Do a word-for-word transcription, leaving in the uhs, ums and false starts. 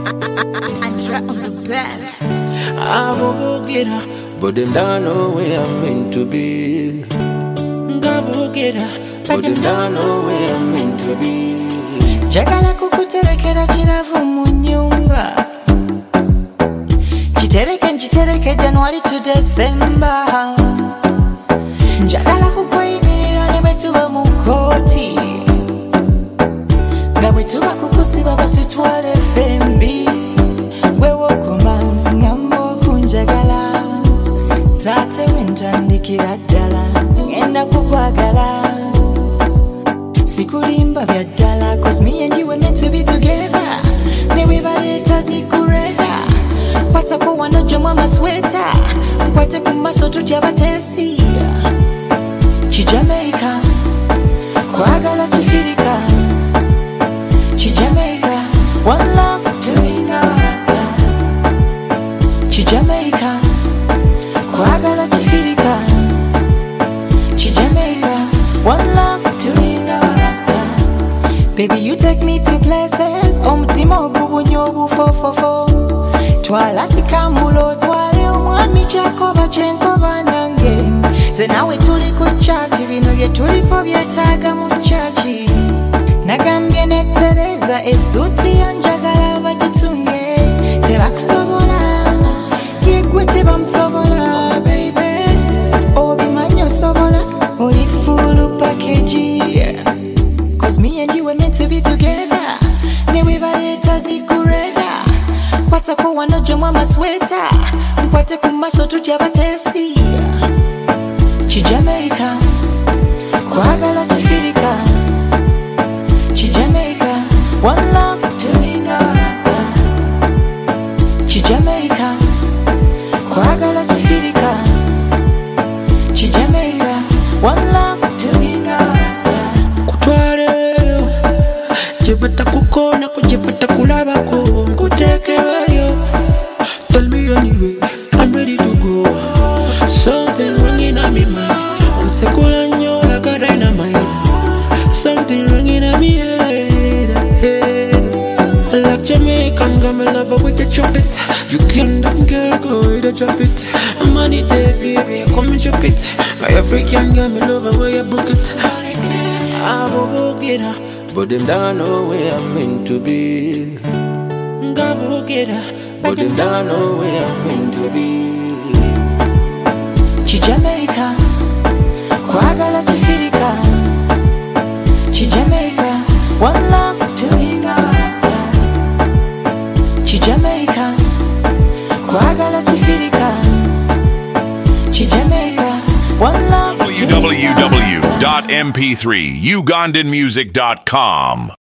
Andra on the bed. I go go get her, but them don't know where I'm meant to be. Go get her, but them don't know where I'm meant to be. Njagala kukuterekera kiravu mu nyumba, kitereke nkitereke January to December. Njagala kukweyimirira ne bwe tuba mu kooti, nga bwe tuba kukusiba batutwala effembi. Gwe wokoma ngamba okunjagala, taate wentandikira ddala ngenda kukwagala. Sikulimba bya ddala, cause me and you were meant to be together. Ne webaleta zikurera, kwatako wano gye mwamasweta, nkwate ku maso tutya batesi. Kijamaica, kwagala kifirika. Kijamaica, one love tulinga rasta. Kijamaica, kwagala kifirika. Kijamaica, one love tulinga rasta. Baby, you take me to places omutima ogubunye obufofofo. Twala sikambulo twale omwami kyakoba kyenkoba nange. Ze nawe tuli ku chati, bino bye tuliko byetaaga mu chachi. Nagambye ne Tereza essuuti yanjagala bagitunge. Tebakusobola, yegwe tebamusobola, baby. Obimanyi osobola, oli full package. Cause me and you were meant to be together. Ne webaleta zikurera, kwatako wano gye mwamasweta, nkwate ku maso tutya batesi. Kijamaica, kwagala kifirika. Kijamaica, one love tulinga rasta. Kijamaica, kwagala kifirika. Kijamaica, one love tulinga rasta. Kutwaleyo, jebata kukona ko jebata kulabako, nkutekereyo. Tell me anyway, I'm ready to go. Something ringing on me mind. Unsekula nyo like a dynamite. Something ringing on me head, head. Like Jamaican girl, me love her with the trumpet. You can damn girl go with the drop it. I'm on it there, baby, come and drop it. My African girl, me love her where you book it. I go go get her, but them don't know where I'm meant to be. Go go get her, but them don't know where I'm meant to be. Kijamaica, kwagala kifirika. Kijamaica, one love tulinga rasta. Kijamaica, kwagala kifirika. Kijamaica, one love w w w dot m p three ugandan music dot com